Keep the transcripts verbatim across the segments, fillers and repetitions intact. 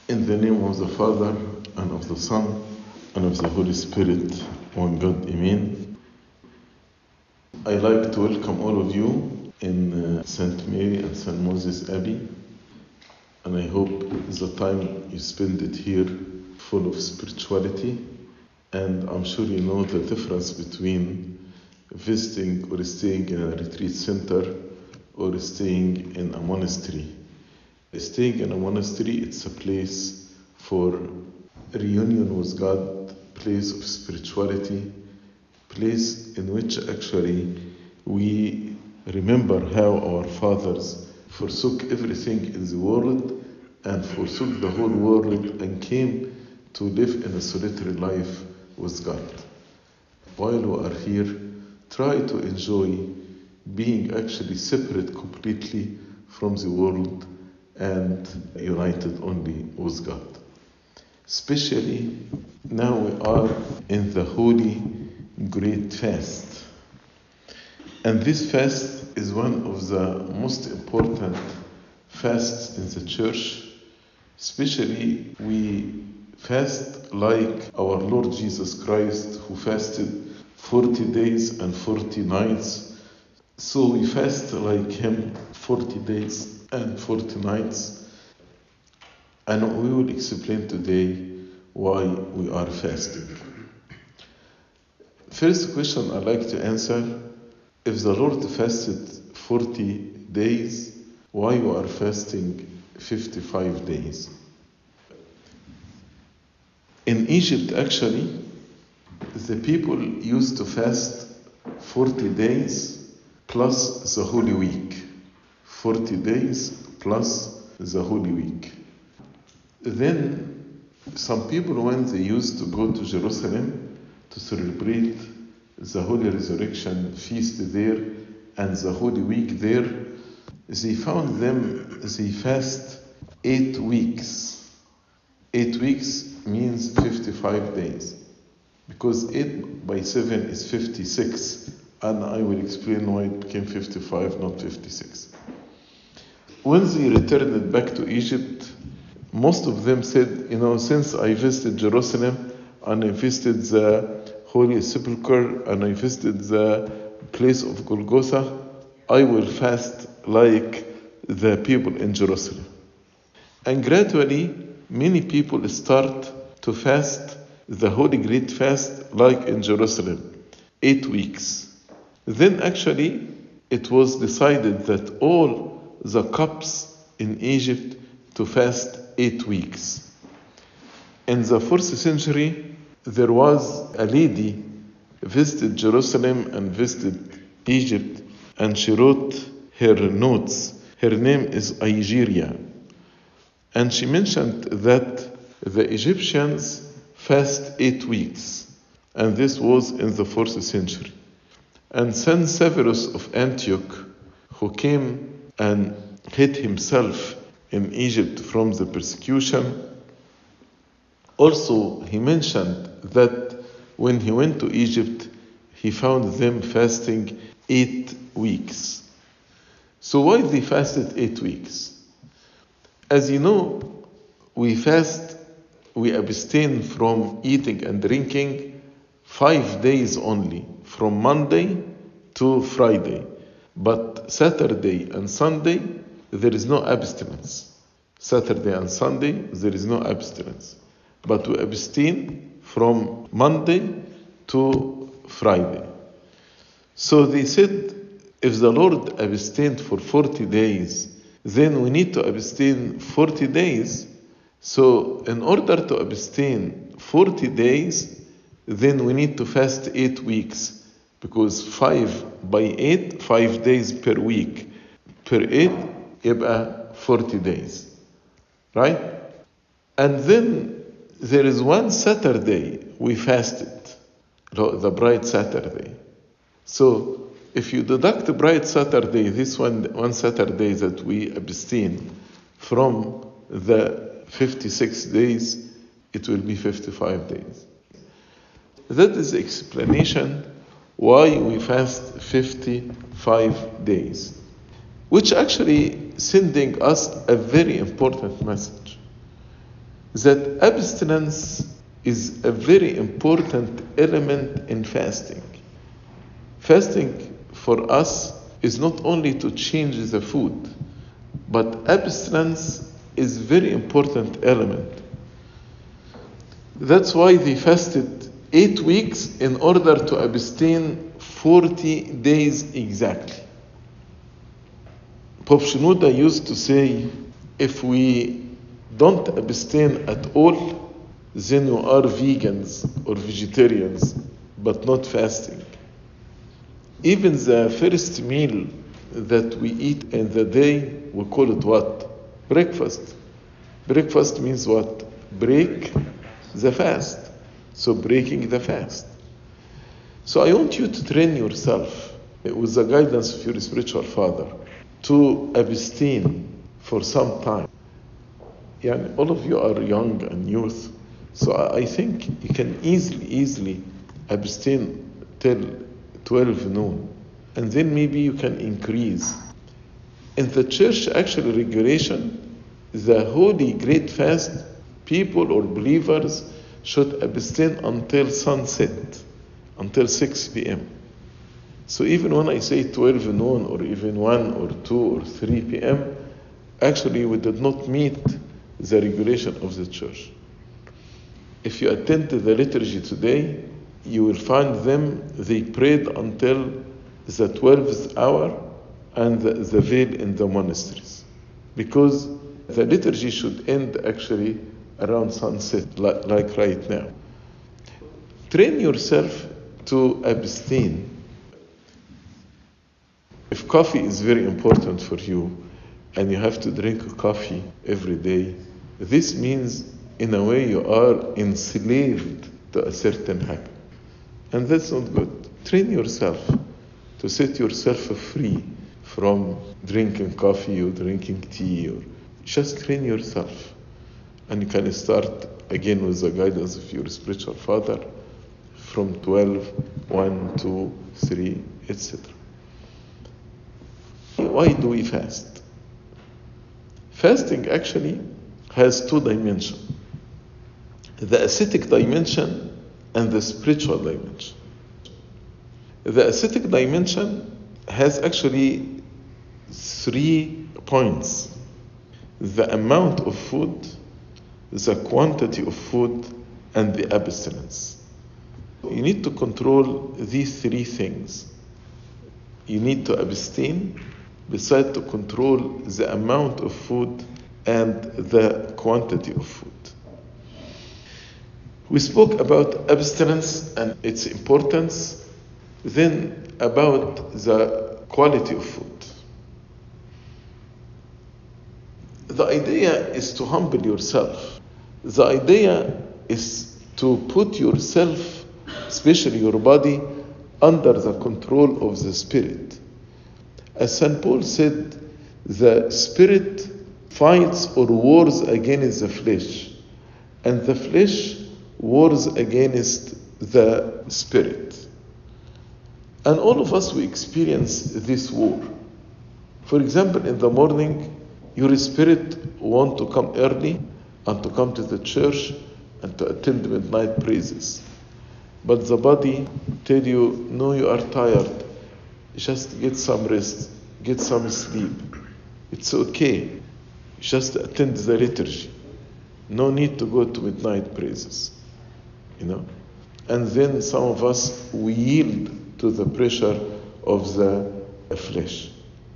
In the name of the Father, and of the Son, and of the Holy Spirit, one God, Amen. I'd like to welcome all of you in uh, Saint Mary and Saint Moses Abbey, and I hope the time you spend it here full of spirituality, and I'm sure you know the difference between visiting or staying in a retreat center or staying in a monastery. Staying in a monastery, it's a place for reunion with God, place of spirituality, place in which actually we remember how our fathers forsook everything in the world and forsook the whole world and came to live in a solitary life with God. While we are here, try to enjoy being actually separate completely from the world and united only with God. Especially now we are in the Holy Great Fast. And this fast is one of the most important fasts in the church. Especially we fast like our Lord Jesus Christ, who fasted forty days and forty nights. So we fast like him forty days and forty nights, and we will explain today why we are fasting. First question I'd like to answer: if the Lord fasted forty days, why you are fasting fifty-five days? In Egypt, actually, the people used to fast forty days plus the Holy Week. forty days plus the Holy Week. Then some people, when they used to go to Jerusalem to celebrate the Holy Resurrection feast there and the Holy Week there, they found them, they fast eight weeks. Eight weeks means fifty-five days. Because eight by seven is fifty-six. And I will explain why it became fifty-five, not fifty-six. When they returned back to Egypt, most of them said, you know, since I visited Jerusalem and I visited the Holy Sepulchre and I visited the place of Golgotha, I will fast like the people in Jerusalem. And gradually, many people start to fast the Holy Great Fast like in Jerusalem, eight weeks. Then actually, it was decided that all the copts in Egypt to fast eight weeks. In the fourth century, there was a lady visited Jerusalem and visited Egypt, and she wrote her notes. Her name is Igeria. And she mentioned that the Egyptians fast eight weeks, and this was in the fourth century. And Saint Severus of Antioch, who came and hid himself in Egypt from the persecution, also he mentioned that when he went to Egypt, he found them fasting eight weeks. So why they fasted eight weeks? As you know, we fast, we abstain from eating and drinking five days only, from Monday to Friday. But Saturday and Sunday, there is no abstinence. Saturday and Sunday, there is no abstinence. But we abstain from Monday to Friday. So they said, if the Lord abstained for forty days, then we need to abstain forty days. So in order to abstain forty days, then we need to fast eight weeks. Because five by eight, five days per week. Per eight, يبقى forty days. Right? And then there is one Saturday we fasted, the bright Saturday. So if you deduct the bright Saturday, this one, one Saturday that we abstain from the fifty-six days, it will be fifty-five days. That is the explanation why we fast fifty-five days, which actually sending us a very important message. that abstinence is a very important element in fasting. Fasting for us is not only to change the food, but abstinence is very important element. That's why they fasted eight weeks in order to abstain forty days exactly. Pope Shenouda used to say, if we don't abstain at all, then you are vegans or vegetarians, but not fasting. Even the first meal that we eat in the day, we call it what? Breakfast. Breakfast means what? Break the fast. So breaking the fast. So I want you to train yourself with the guidance of your spiritual father to abstain for some time. Yeah, all of you are young and youth, so I think you can easily, easily abstain till twelve noon, and then maybe you can increase. In the church actual regulation, the holy great fast, people or believers should abstain until sunset, until six p.m. So even when I say twelve noon or even one or two or three p.m., actually we did not meet the regulation of the church. If you attend to the liturgy today, you will find them, they prayed until the twelfth hour and the, the veil in the monasteries. Because the liturgy should end actually around sunset, like, like right now. Train yourself to abstain. If coffee is very important for you and you have to drink coffee every day, this means in a way you are enslaved to a certain habit. And that's not good. Train yourself to set yourself free from drinking coffee or drinking tea, or just train yourself. And you can start again with the guidance of your spiritual father from twelve, one, two, three, et cetera. Why do we fast? Fasting actually has two dimensions. The ascetic dimension and the spiritual dimension. The ascetic dimension has actually three points. The amount of food, the quantity of food, and the abstinence. You need to control these three things. You need to abstain, besides to control the amount of food and the quantity of food. We spoke about abstinence and its importance, then about the quality of food. The idea is to humble yourself. The idea is to put yourself, especially your body, under the control of the Spirit. As Saint Paul said, the Spirit fights or wars against the flesh, and the flesh wars against the Spirit. And all of us, we experience this war. For example, in the morning, your spirit want to come early and to come to the church and to attend midnight praises. But the body tell you, no, you are tired. Just get some rest, get some sleep. It's okay. Just attend the liturgy. No need to go to midnight praises. You know? And then some of us, we yield to the pressure of the flesh.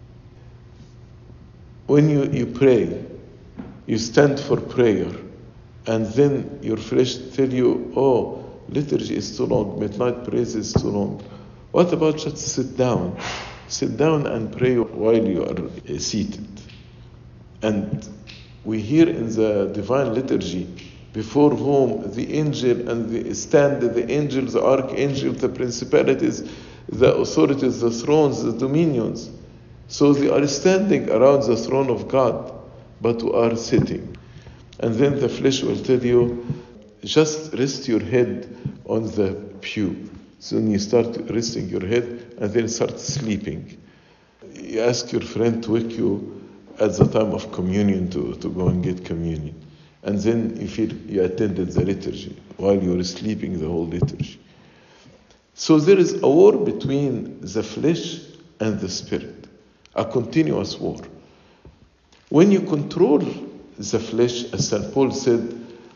When you, you pray, you stand for prayer, and then your flesh tell you, oh, liturgy is too long, midnight praise is too long. What about just sit down? Sit down and pray while you are seated. And we hear in the divine liturgy, before whom the angel and the stand the angels, the archangel, the principalities, the authorities, the thrones, the dominions. So they are standing around the throne of God, but we are sitting. And then the flesh will tell you, just rest your head on the pew. So then you start resting your head and then start sleeping. You ask your friend to wake you at the time of communion to, to go and get communion. and then you feel you attended the liturgy while you were sleeping the whole liturgy. So there is a war between the flesh and the spirit, a continuous war. When you control the flesh, as Saint Paul said,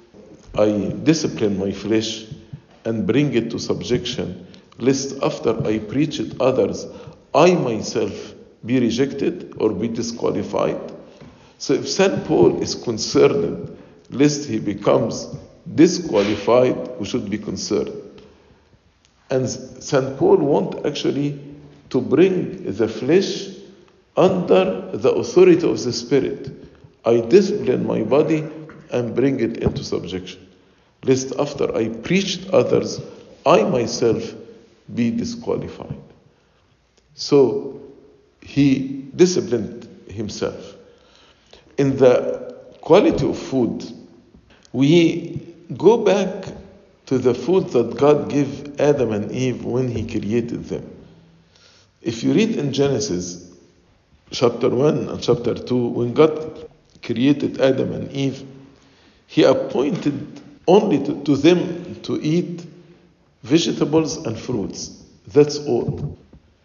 I discipline my flesh and bring it to subjection, lest after I preach it others, I myself be rejected or be disqualified. So if Saint Paul is concerned lest he becomes disqualified, we should be concerned. And Saint Paul wants actually to bring the flesh under the authority of the Spirit. I discipline my body and bring it into subjection, lest after I preached others, I myself be disqualified. So he disciplined himself. In the quality of food, we go back to the food that God gave Adam and Eve when he created them. If you read in Genesis chapter one and chapter two, when God created Adam and Eve, he appointed only to, to them to eat vegetables and fruits. That's all.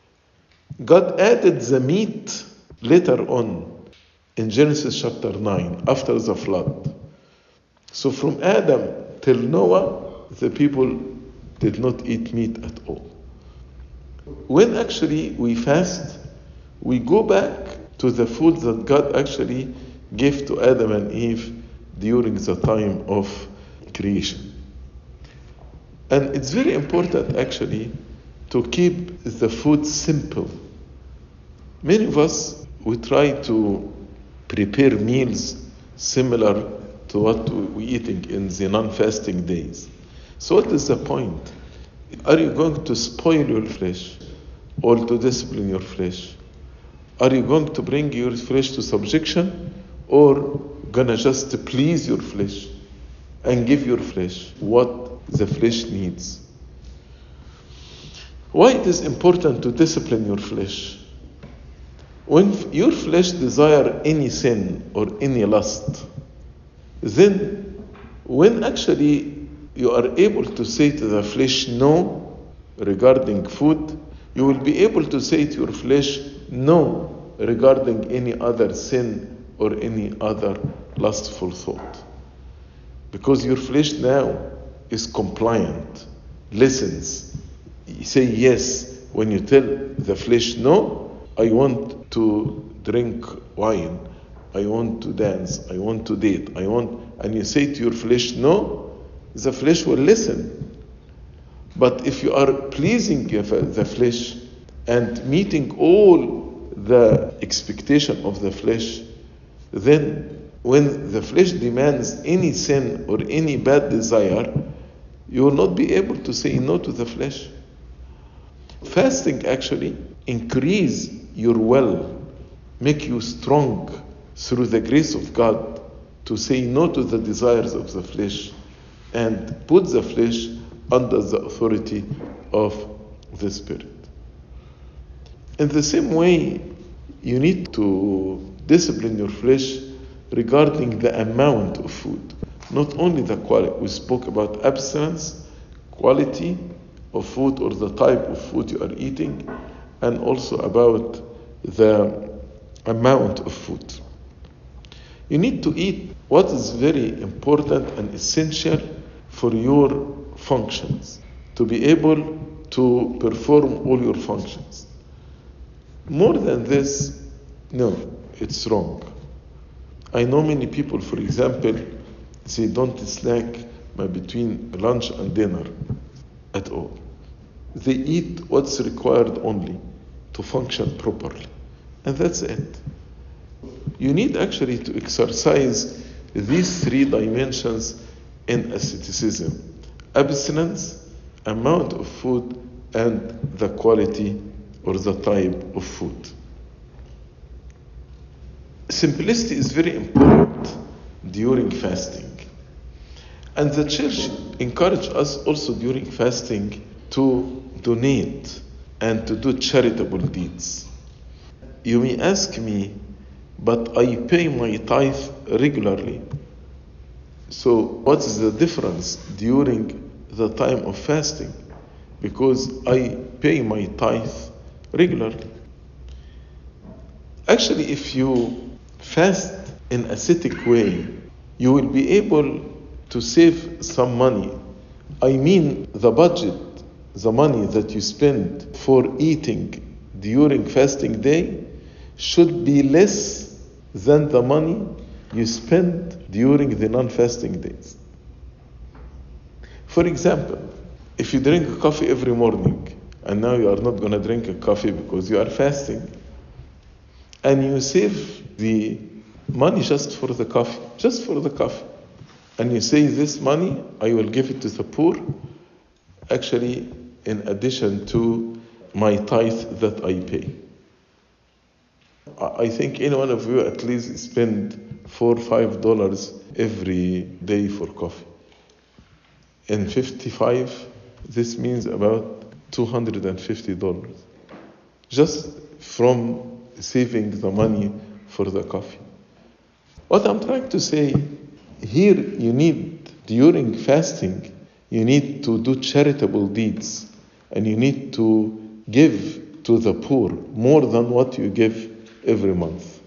God added the meat later on in Genesis chapter nine, after the flood. So from Adam till Noah, the people did not eat meat at all. When actually we fast, we go back to the food that God actually gave to Adam and Eve during the time of creation. And it's very important actually to keep the food simple. Many of us, we try to prepare meals similar to what we're eating in the non-fasting days. So what is the point? Are you going to spoil your flesh or to discipline your flesh? Are you going to bring your flesh to subjection, or gonna just please your flesh and give your flesh what the flesh needs? Why it is important to discipline your flesh? When your flesh desire any sin or any lust, then when actually you are able to say to the flesh no regarding food, you will be able to say to your flesh no regarding any other sin or any other lustful thought. Because your flesh now is compliant, listens. You say yes when you tell the flesh no, I want to drink wine, I want to dance, I want to date, I want, and you say to your flesh no, the flesh will listen. But if you are pleasing the flesh and meeting all the expectation of the flesh, then when the flesh demands any sin or any bad desire, you will not be able to say no to the flesh. Fasting actually increase your will, make you strong through the grace of God to say no to the desires of the flesh and put the flesh under the authority of the Spirit. In the same way, you need to discipline your flesh regarding the amount of food, not only the quality. We spoke about abstinence, quality of food or the type of food you are eating, and also about the amount of food. You need to eat what is very important and essential for your functions, to be able to perform all your functions. More than this, no, it's wrong. I know many people, for example, they don't snack between lunch and dinner at all. They eat what's required only to function properly. And that's it. You need actually to exercise these three dimensions in asceticism: abstinence, amount of food, and the quality or the type of food. Simplicity is very important during fasting. And the church encourages us also during fasting to donate and to do charitable deeds. You may ask me, but I pay my tithe regularly. So what is the difference during the time of fasting? Because I pay my tithe regularly. Actually, if you fast in ascetic way, you will be able to save some money. I mean, the budget, the money that you spend for eating during fasting day should be less than the money you spend during the non-fasting days. For example, if you drink a coffee every morning, and now you are not going to drink a coffee because you are fasting, and you save the money just for the coffee, just for the coffee, and you say, this money, I will give it to the poor, actually, in addition to my tithe that I pay. I think any one of you at least spend four or five dollars every day for coffee. In fifty-five, this means about two hundred fifty dollars, just from saving the money for the coffee. What I'm trying to say, here you need, during fasting, you need to do charitable deeds, and you need to give to the poor more than what you give every month.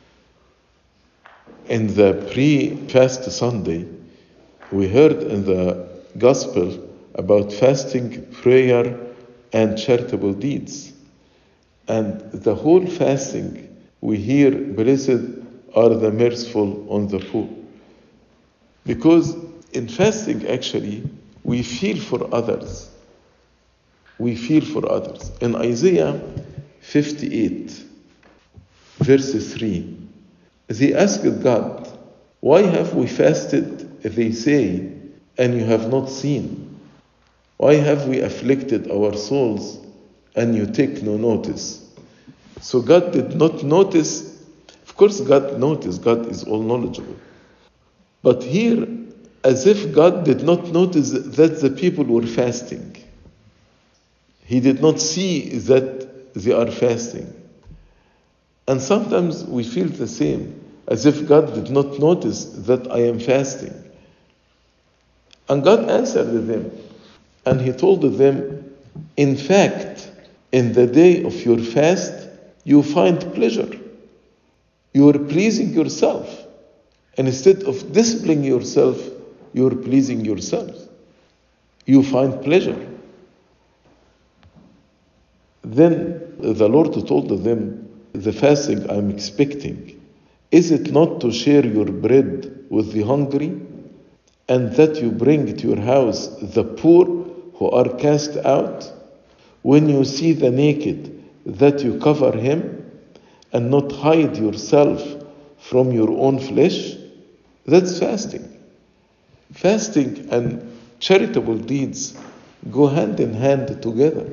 In the pre-fast Sunday, we heard in the gospel about fasting, prayer, and charitable deeds. And the whole fasting, we hear, blessed are the merciful on the poor. Because in fasting, actually, we feel for others. We feel for others. In Isaiah fifty-eight, verse three, they asked God, why have we fasted, they say, and you have not seen? Why have we afflicted our souls, and you take no notice? So God did not notice. Of course, God noticed. God is all knowledgeable. But here, as if God did not notice that the people were fasting. He did not see that they are fasting. And sometimes we feel the same, as if God did not notice that I am fasting. And God answered them, and He told them, in fact, in the day of your fast, you find pleasure. You are pleasing yourself. And instead of disciplining yourself, you are pleasing yourself. You find pleasure. Then the Lord told them, the fasting I'm expecting, is it not to share your bread with the hungry, and that you bring to your house the poor who are cast out? When you see the naked, that you cover him, and not hide yourself from your own flesh? That's fasting. Fasting and charitable deeds go hand in hand together.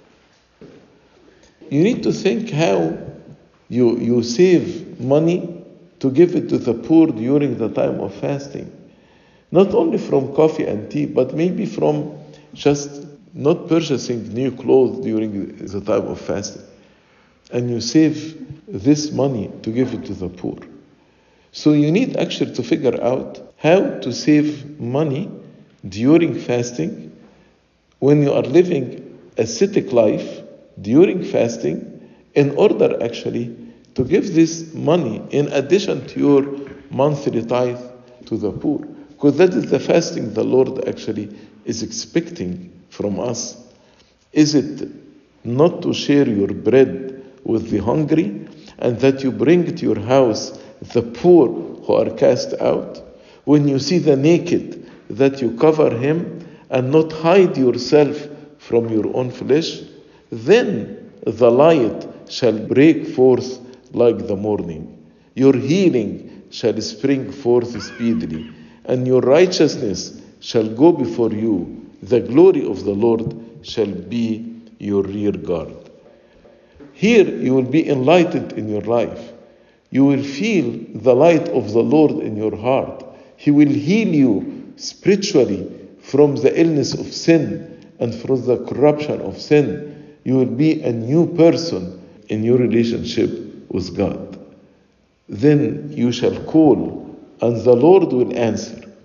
You need to think how you, you save money to give it to the poor during the time of fasting. Not only from coffee and tea, but maybe from just not purchasing new clothes during the time of fasting. And you save this money to give it to the poor. So you need actually to figure out how to save money during fasting when you are living ascetic life during fasting, in order actually to give this money in addition to your monthly tithe to the poor. Because that is the fasting the Lord actually is expecting from us. Is it not to share your bread with the hungry, and that you bring to your house the poor who are cast out? When you see the naked, that you cover him, and not hide yourself from your own flesh? Then the light shall break forth like the morning. Your healing shall spring forth speedily, and your righteousness shall go before you. The glory of the Lord shall be your rear guard. Here you will be enlightened in your life. You will feel the light of the Lord in your heart. He will heal you spiritually from the illness of sin and from the corruption of sin. You will be a new person in your relationship with God. Then you shall call, and the Lord will answer.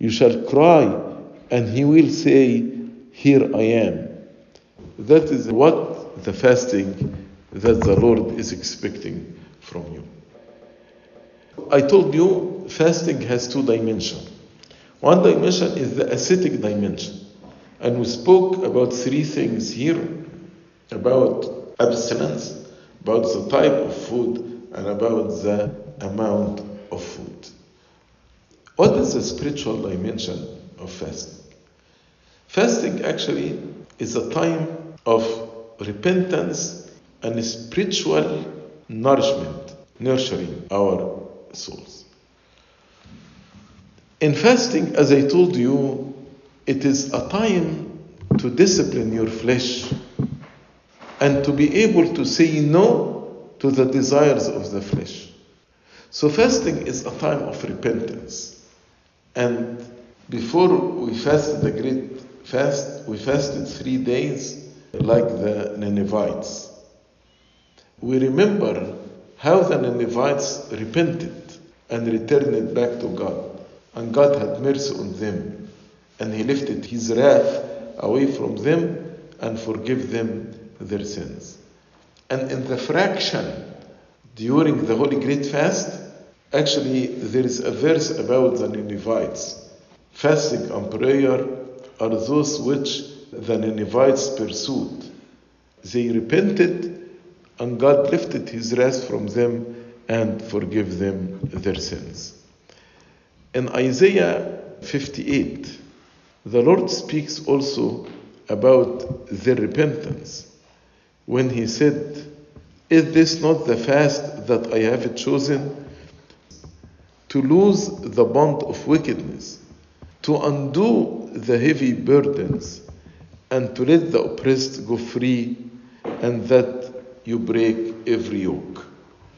You shall cry, and he will say, here I am. That is what the fasting that the Lord is expecting from you. I told you fasting has two dimensions. One dimension is the ascetic dimension. And we spoke about three things here, about abstinence, about the type of food, and about the amount of food. What is the spiritual dimension of fasting? Fasting actually is a time of repentance and spiritual nourishment, nurturing our souls. In fasting, as I told you, it is a time to discipline your flesh and to be able to say no to the desires of the flesh. So fasting is a time of repentance. And before we fasted the great fast, we fasted three days like the Ninevites. We remember how the Ninevites repented and returned back to God. And God had mercy on them. And he lifted his wrath away from them and forgave them their sins. And in the fraction during the Holy Great Fast, actually there is a verse about the Ninevites. Fasting and prayer are those which the Ninevites pursued. They repented and God lifted his wrath from them and forgave them their sins. In Isaiah fifty-eight, the Lord speaks also about their repentance when he said, is this not the fast that I have chosen? To loose the bond of wickedness, to undo the heavy burdens, and to let the oppressed go free, and that you break every yoke.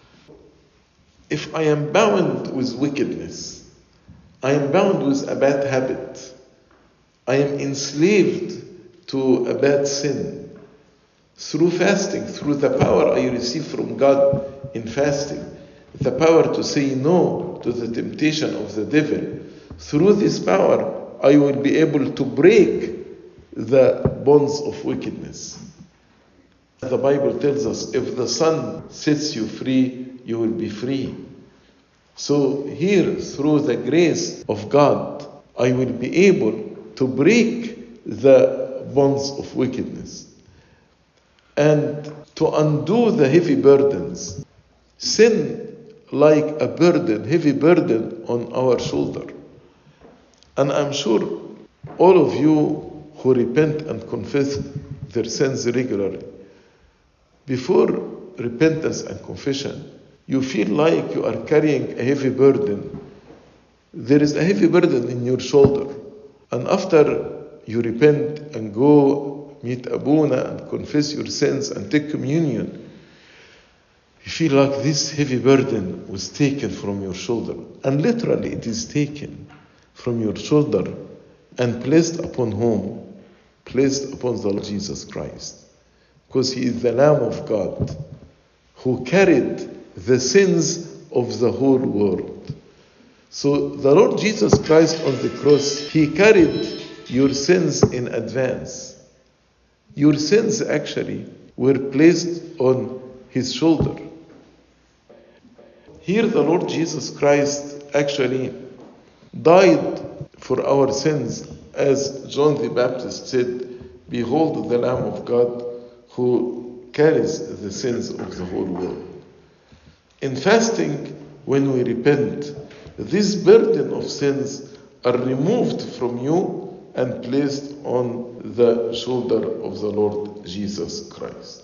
If I am bound with wickedness, I am bound with a bad habit, I am enslaved to a bad sin. Through fasting, through the power I receive from God in fasting, the power to say no to the temptation of the devil, through this power I will be able to break the bonds of wickedness. The Bible tells us, if the Son sets you free, you will be free. So here, through the grace of God, I will be able to break the bonds of wickedness and to undo the heavy burdens. Sin like a burden, heavy burden on our shoulder. And I'm sure all of you who repent and confess their sins regularly, before repentance and confession, you feel like you are carrying a heavy burden. There is a heavy burden in your shoulder. And after you repent and go meet Abuna and confess your sins and take communion, you feel like this heavy burden was taken from your shoulder. And literally it is taken from your shoulder and placed upon whom? Placed upon the Lord Jesus Christ. Because he is the Lamb of God who carried the sins of the whole world. So the Lord Jesus Christ on the cross, he carried your sins in advance. Your sins actually were placed on his shoulder. Here the Lord Jesus Christ actually died for our sins, as John the Baptist said, behold the Lamb of God who carries the sins of the whole world. In fasting, when we repent, this burden of sins are removed from you and placed on the shoulder of the Lord Jesus Christ.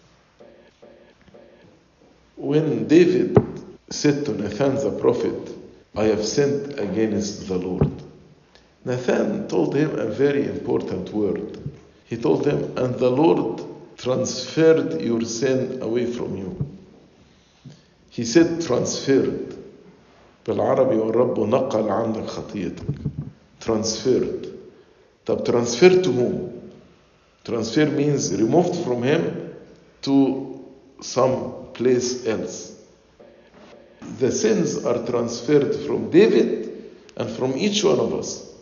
When David said to Nathan the prophet, I have sinned against the Lord, Nathan told him a very important word. He told him, and the Lord transferred your sin away from you. He said transferred. بالعربي والرب نقل عنك خطيتك. Transferred. طب transferred to whom? Transfer means removed from him to some place else. The sins are transferred from David and from each one of us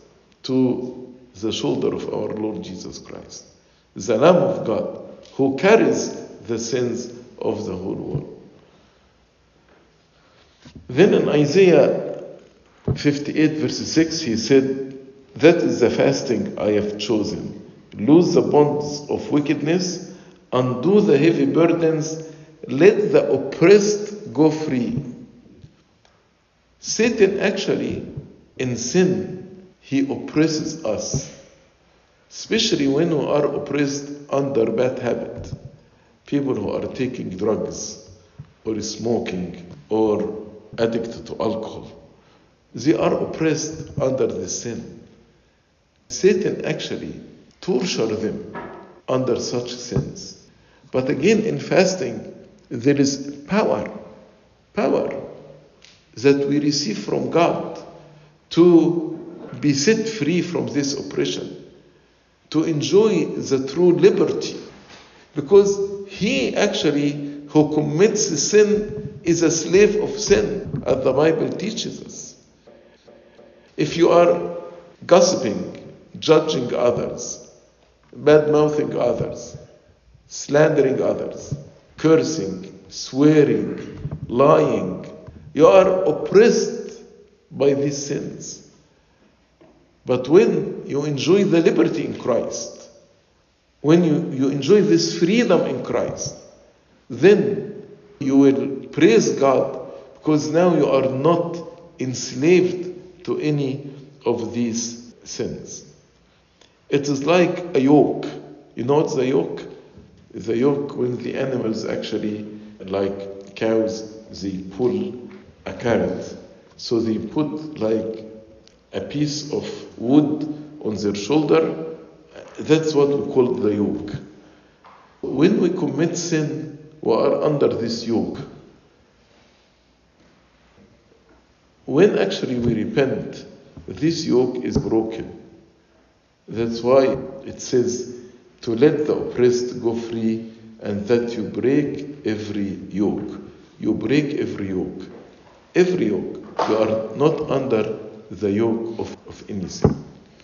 to the shoulder of our Lord Jesus Christ, the Lamb of God, who carries the sins of the whole world. Then in Isaiah fifty-eight verse six, he said, that is the fasting I have chosen. Loose the bonds of wickedness, undo the heavy burdens, let the oppressed go free. Satan actually, in sin, he oppresses us, especially when we are oppressed under bad habit. People who are taking drugs or smoking or addicted to alcohol, they are oppressed under the sin. Satan actually tortures them under such sins. But again, in fasting, there is power, power that we receive from God to be set free from this oppression, to enjoy the true liberty. Because he actually, who commits sin, is a slave of sin, as the Bible teaches us. If you are gossiping, judging others, bad-mouthing others, slandering others, cursing, swearing, lying, you are oppressed by these sins. But when you enjoy the liberty in Christ, when you, you enjoy this freedom in Christ, then you will praise God, because now you are not enslaved to any of these sins. It is like a yoke. You know what's a yoke? The yoke, when the animals actually, like cows, they pull a carrot. So they put like a piece of wood on their shoulder. That's what we call the yoke. When we commit sin, we are under this yoke. When actually we repent, this yoke is broken. That's why it says to let the oppressed go free, and that you break every yoke. You break every yoke. Every yoke. You are not under the yoke of, of any sin.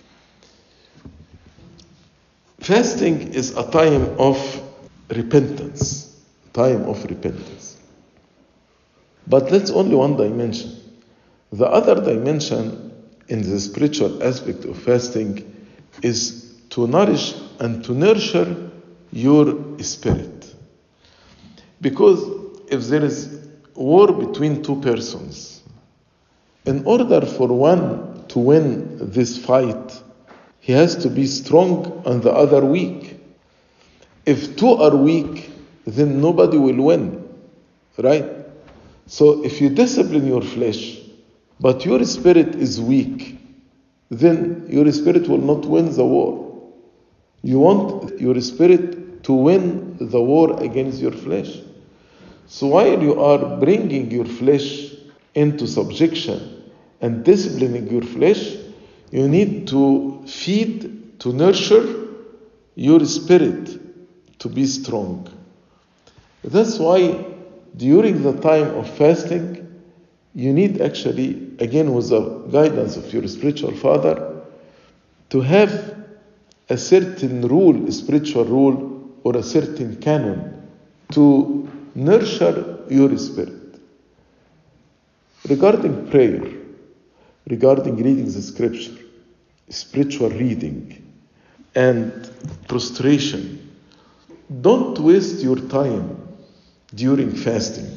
Fasting is a time of repentance. Time of repentance. But that's only one dimension. The other dimension in the spiritual aspect of fasting is to nourish and to nurture your spirit. Because if there is war between two persons, in order for one to win this fight, he has to be strong and the other weak. If two are weak, then nobody will win, right? So if you discipline your flesh, but your spirit is weak, then your spirit will not win the war. You want your spirit to win the war against your flesh. So while you are bringing your flesh into subjection and disciplining your flesh, you need to feed, to nurture your spirit to be strong. That's why during the time of fasting, you need actually, again with the guidance of your spiritual father, to have a certain rule, a spiritual rule, or a certain canon to nurture your spirit. Regarding prayer, regarding reading the scripture, spiritual reading, and prostration, don't waste your time during fasting.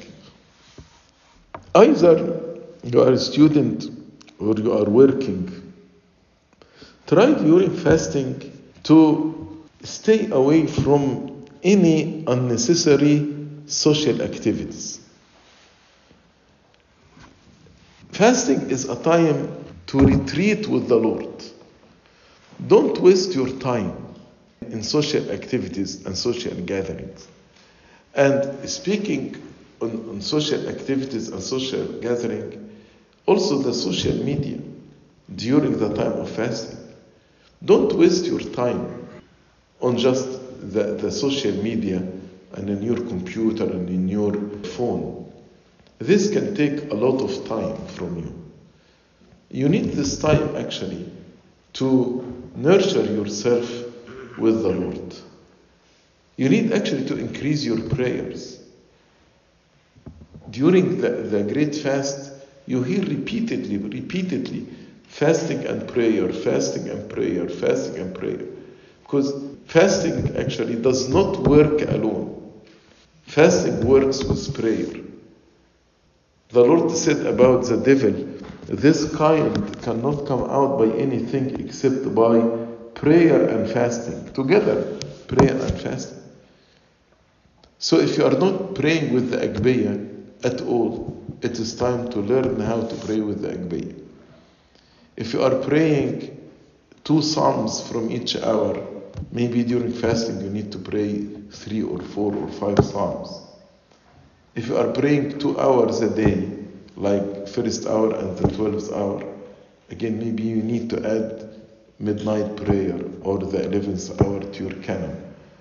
Either you are a student or you are working, try during fasting to stay away from any unnecessary social activities. Fasting is a time to retreat with the Lord. Don't waste your time in social activities and social gatherings. And speaking on, on social activities and social gathering, also the social media during the time of fasting. Don't waste your time on just the, the social media and in your computer and in your phone. This can take a lot of time from you. You need this time actually to nurture yourself with the Lord. You need actually to increase your prayers. During the, the great fast, you hear repeatedly, repeatedly, fasting and prayer, fasting and prayer, fasting and prayer. Because fasting actually does not work alone. Fasting works with prayer. The Lord said about the devil, this kind cannot come out by anything except by prayer and fasting. Together, prayer and fasting. So if you are not praying with the Agbeya at all, it is time to learn how to pray with the Agbeya. If you are praying two psalms from each hour, maybe during fasting you need to pray three or four or five psalms. If you are praying two hours a day, like first hour and the twelfth hour, again maybe you need to add midnight prayer or the eleventh hour to your canon.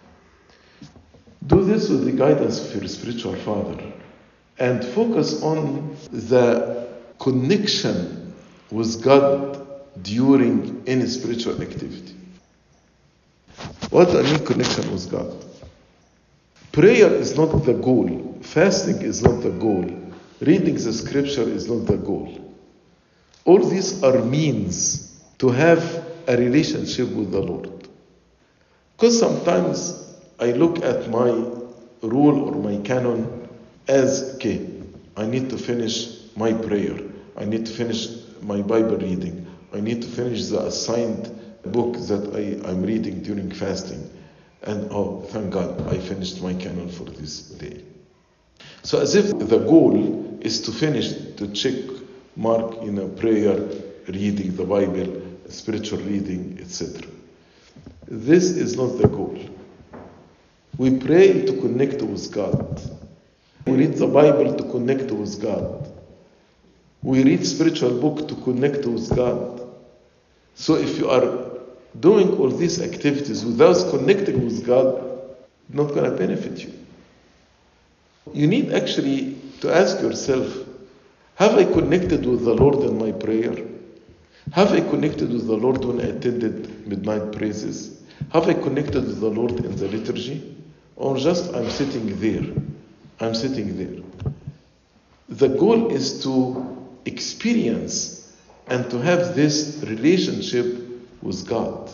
Do this with the guidance of your spiritual father and focus on the connection with God during any spiritual activity. What do I mean connection with God? Prayer is not the goal. Fasting is not the goal. Reading the scripture is not the goal. All these are means to have a relationship with the Lord. Because sometimes I look at my rule or my canon as, okay, I need to finish my prayer. I need to finish my Bible reading. I need to finish the assigned book that I, I'm reading during fasting. And oh, thank God, I finished my canon for this day. So as if the goal is to finish, to check, mark, you know, prayer, reading the Bible, spiritual reading, et cetera. This is not the goal. We pray to connect with God. We read the Bible to connect with God. We read spiritual book to connect with God. So if you are doing all these activities without connecting with God, it's not going to benefit you. You need actually to ask yourself, have I connected with the Lord in my prayer? Have I connected with the Lord when I attended midnight praises? Have I connected with the Lord in the liturgy? Or just I'm sitting there? I'm sitting there. The goal is to experience and to have this relationship with God.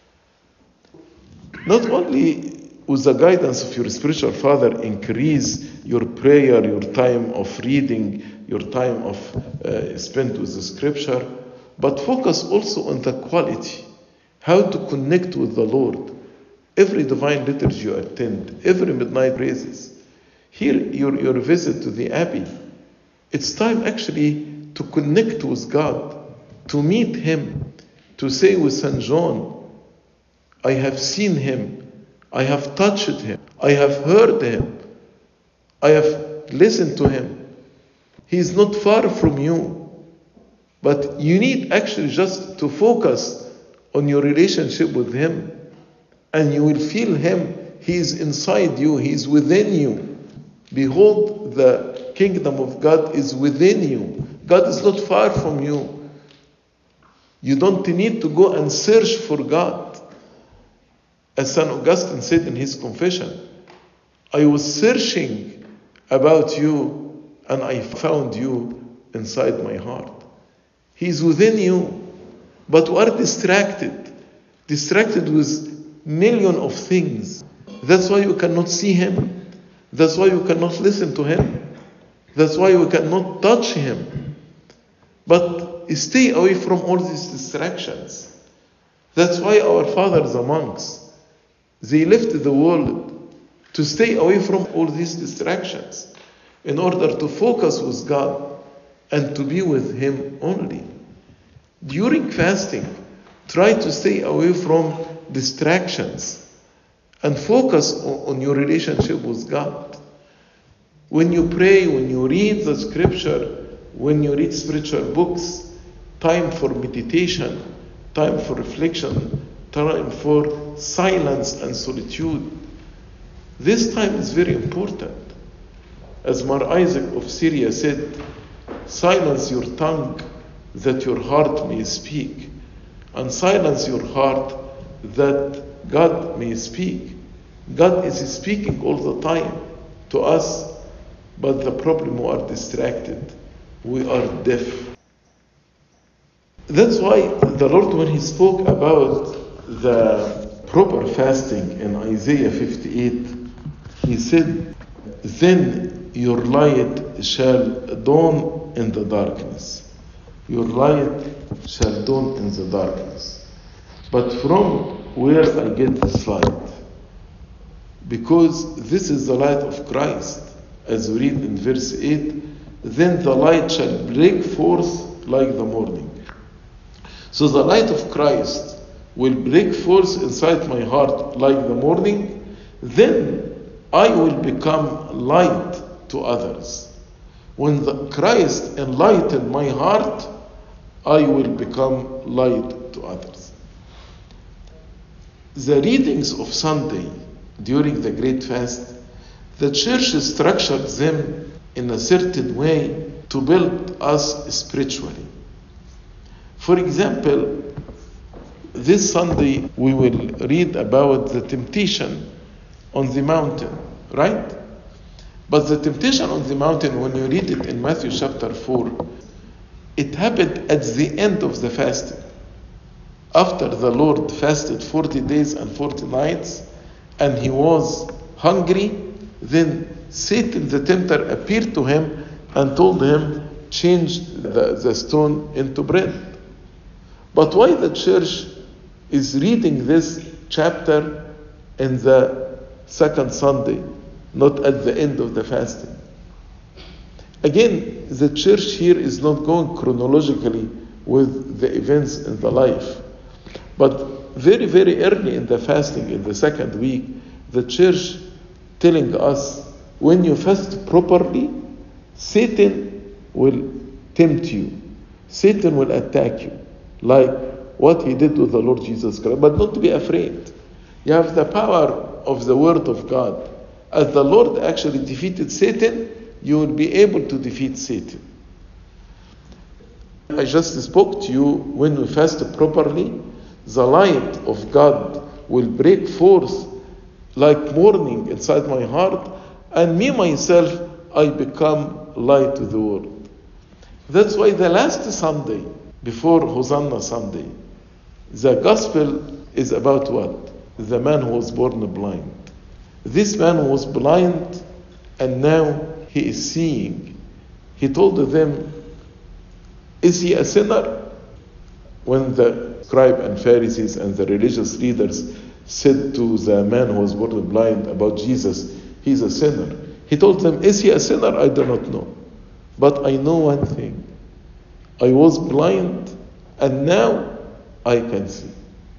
Not only with the guidance of your spiritual father, increase your prayer, your time of reading, your time of uh, spent with the scripture, but focus also on the quality, how to connect with the Lord. Every divine liturgy you attend, every midnight praises. Here, your, your visit to the Abbey, it's time actually to connect with God, to meet Him, to say with Saint John, I have seen Him, I have touched Him, I have heard Him, I have listened to Him. He is not far from you, but you need actually just to focus on your relationship with Him, and you will feel Him. He is inside you, He is within you. Behold, the kingdom of God is within you. God is not far from you. You don't need to go and search for God. As Saint Augustine said in his confession, I was searching about you and I found you inside my heart. He is within you, but we are distracted, distracted with million of things. That's why you cannot see Him. That's why you cannot listen to Him. That's why you cannot touch Him. But stay away from all these distractions. That's why our fathers, the monks, they left the world to stay away from all these distractions in order to focus with God and to be with Him only. During fasting, try to stay away from distractions and focus on, on your relationship with God. When you pray, when you read the scripture, when you read spiritual books, time for meditation, time for reflection, time for silence and solitude. This time is very important. As Mar Isaac of Syria said, silence your tongue that your heart may speak. and silence your heart that God may speak. God is speaking all the time to us, but the problem, we are distracted. We are deaf. That's why the Lord, when He spoke about the proper fasting in Isaiah fifty-eight, He said, then your light shall dawn in the darkness. Your light shall dawn in the darkness. But from where I get this light? Because this is the light of Christ. As we read in verse eight, then the light shall break forth like the morning. So the light of Christ will break forth inside my heart like the morning. Then I will become light to others. When the Christ enlighten my heart, I will become light to others. The readings of Sunday during the Great Fast, the church structured them in a certain way to build us spiritually. For example, this Sunday we will read about the temptation on the mountain, right? But the temptation on the mountain, when you read it in Matthew chapter four, it happened at the end of the fasting. After the Lord fasted forty days and forty nights, and he was hungry, then Satan the tempter appeared to him and told him, change the, the stone into bread. But why the church is reading this chapter in the second Sunday, not at the end of the fasting? Again, the church here is not going chronologically with the events in the life. But very, very early in the fasting, in the second week, the church telling us, when you fast properly, Satan will tempt you. Satan will attack you, like what he did with the Lord Jesus Christ. But not to be afraid. You have the power of the Word of God. As the Lord actually defeated Satan, you will be able to defeat Satan. I just spoke to you, when we fast properly, the light of God will break forth like morning inside my heart, and me myself, I become light to the world. That's why the last Sunday, before Hosanna Sunday, the gospel is about what? The man who was born blind. This man was blind, and now he is seeing. He told them, is he a sinner? When the scribe and Pharisees and the religious leaders said to the man who was born blind about Jesus, he's a sinner. He told them, is he a sinner? I do not know. But I know one thing. I was blind, and now I can see.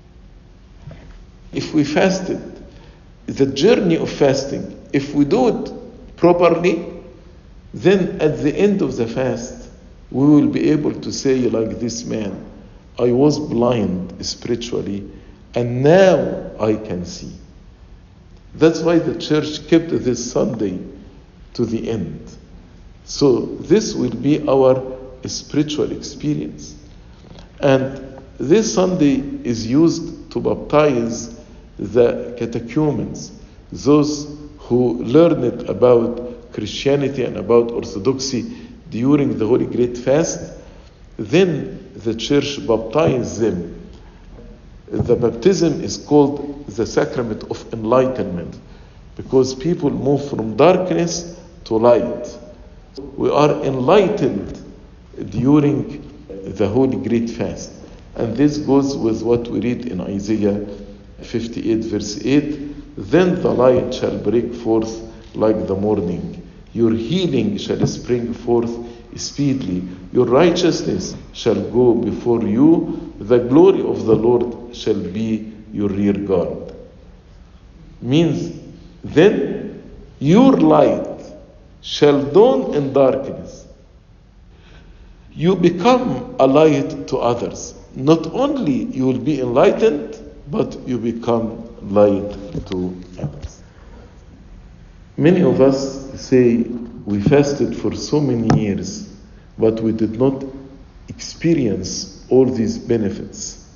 If we fasted, the journey of fasting, if we do it properly, then at the end of the fast, we will be able to say like this man, I was blind spiritually, and now I can see. That's why the church kept this Sunday to the end. So this will be our spiritual experience. And this Sunday is used to baptize the catechumens, those who learned about Christianity and about Orthodoxy during the Holy Great Fast. Then the church baptized them. The baptism is called the sacrament of enlightenment, because people move from darkness to light. We are enlightened during the Holy Great Fast. And this goes with what we read in Isaiah fifty-eight verse eight. Then the light shall break forth like the morning. Your healing shall spring forth speedily. Your righteousness shall go before you. The glory of the Lord shall be your rear guard. Means then your light shall dawn in darkness. You become a light to others. Not only you will be enlightened, but you become light to others. Many of us say we fasted for so many years, but we did not experience all these benefits.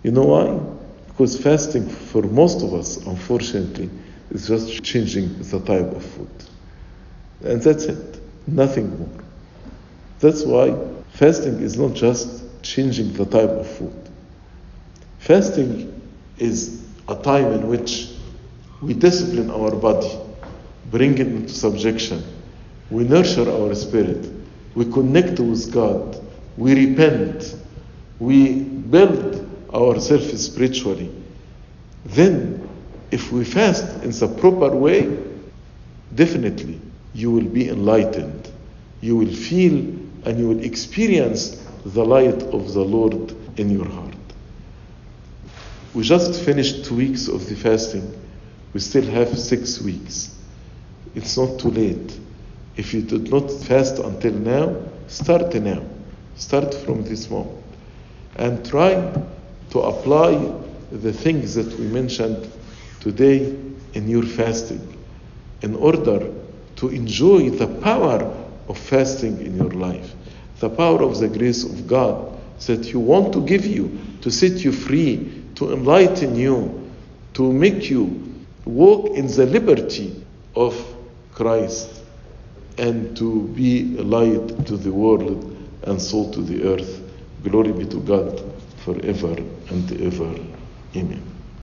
You know why? Because fasting for most of us, unfortunately, is just changing the type of food. And that's it. Nothing more. That's why fasting is not just changing the type of food. Fasting is a time in which we discipline our body, bring it into subjection. We nurture our spirit. We connect with God. We repent. We build ourselves spiritually. Then, if we fast in the proper way, definitely you will be enlightened. You will feel and you will experience the light of the Lord in your heart. We just finished two weeks of the fasting. We still have six weeks. It's not too late. If you did not fast until now, start now. Start from this moment. And try to apply the things that we mentioned today in your fasting in order to enjoy the power of fasting in your life. The power of the grace of God that He wants to give you, to set you free, to enlighten you, to make you walk in the liberty of Christ, and to be a light to the world and salt to the earth. Glory be to God forever and ever. Amen.